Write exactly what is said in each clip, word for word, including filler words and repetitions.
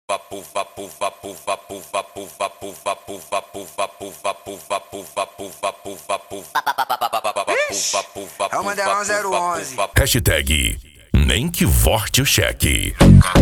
vapo vapo vapo vapo vapo vapo vapo vapo vapo vapo vapo vapo vapo vapo É o Mandelão zero onze. Hashtag nem que vorte o cheque.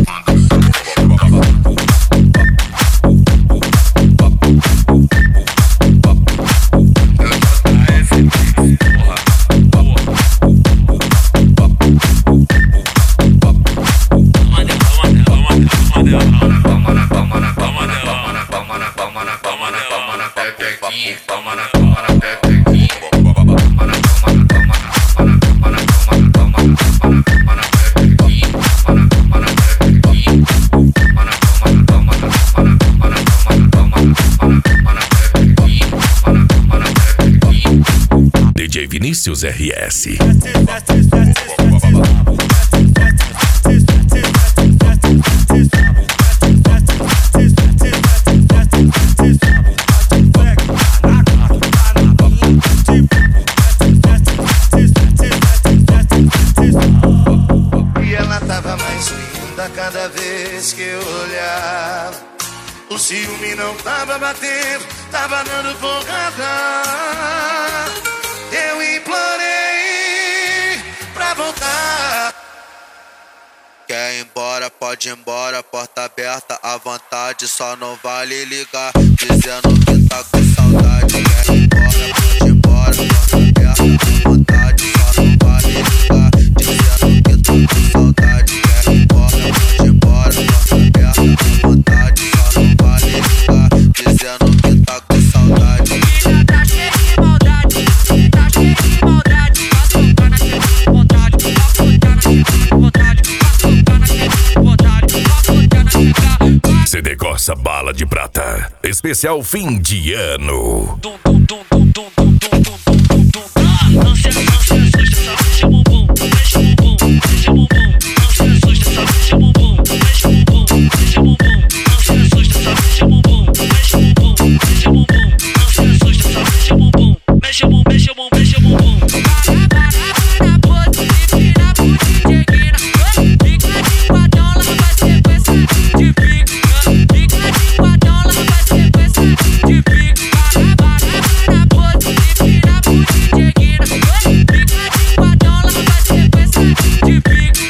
D J Vinícius R S. E ela tava mais linda cada vez que eu olhava. O ciúme não tava batendo, tava dando porrada. Eu implorei pra voltar. Quer ir embora, pode ir embora, porta aberta à vontade, só não vale ligar, dizendo que tá com saudade. Quer ir embora, pode ir embora, porta aberta à vontade, só não vale ligar, dizendo que tá com saudade. Quer ir embora, pode ir embora, porta aberta à vontade, só não vale ligar, dizendo que tá com saudade. Já tá cheio de maldade, tá cheio de maldade, vai tocar naquele vontade, vai tocar naquele vontade, vai tocar naquele vontade, vai tocar naquele. C D Corsa Bala de Prata, especial fim de ano. Dum dum dum dum dum dum dum dum dum dum. Não se assusta, só mexe o bumbum, mexe o bumbum, mexe o bumbum. Não se assusta, só mexe o bumbum, mexe o bumbum, mexe o bumbum. Não se assusta, só mexe o bumbum, mexe o bumbum, mexe o bumbum. Não se assusta, só mexe o bumbum, mexe o bumbum, mexe o bumbum, mexe o bumbum. Para, para, para, pode empina pro D J Guina. Fica de quadrão, lá vai sequência de pica. Fica de quadrão, lá vai sequência de pica. Para, para, para, pode empina pro D J Guina. Fica de quadrão, lá vai sequência de pica.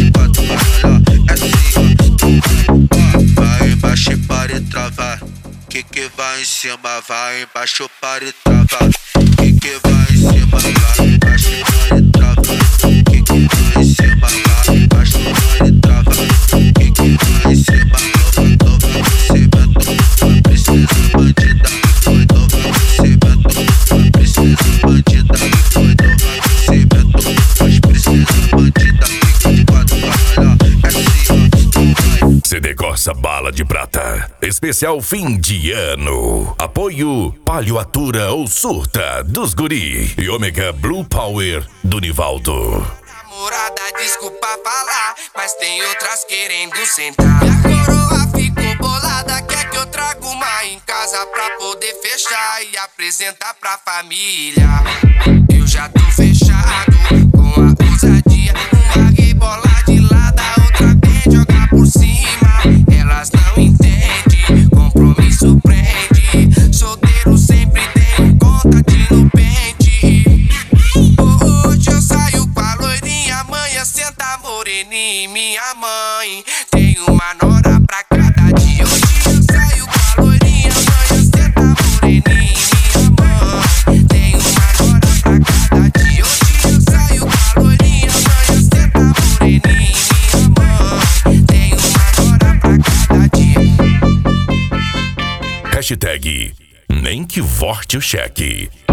Vai embaixo e para e travar. Que que vai em cima, vai embaixo para e travar. Que que vai em cima, vai embaixo para e travar. Que que vai em cima, vai embaixo para e travar. Que que vai em cima, nova, nova, cimento. Precisa bandida, foi nova, cimento. Precisa bandida, foi nova, cimento. Mas precisa bandida, fica de quatro para é assim, ó, vai. C D Corsa Bala de Prata, especial fim de ano. Apoio Palhoatura ou Surta dos Guri e Ômega Blue Power do Nivaldo. Namorada, desculpa falar, mas tem outras querendo sentar. Minha coroa ficou bolada, quer que eu traga uma em casa pra poder fechar e apresentar pra família. Eu já tô fechado com a ousadia. Uma rebola de lado, a outra vem jogar por cima. Elas não entendem, compromisso prende. Solteiro sempre tem um contatinho no pente. Hoje eu saio com a loirinha, amanhã senta moreninha. Minha mãe tem uma nora pra cada dia. Hoje eu saio com a loirinha, amanhã senta moreninha. Minha mãe tem uma nora pra cada dia. Hoje eu saio com a loirinha, amanhã senta moreninha. Minha mãe tem uma nora pra cada dia. Hashtag nem que vorte o cheque.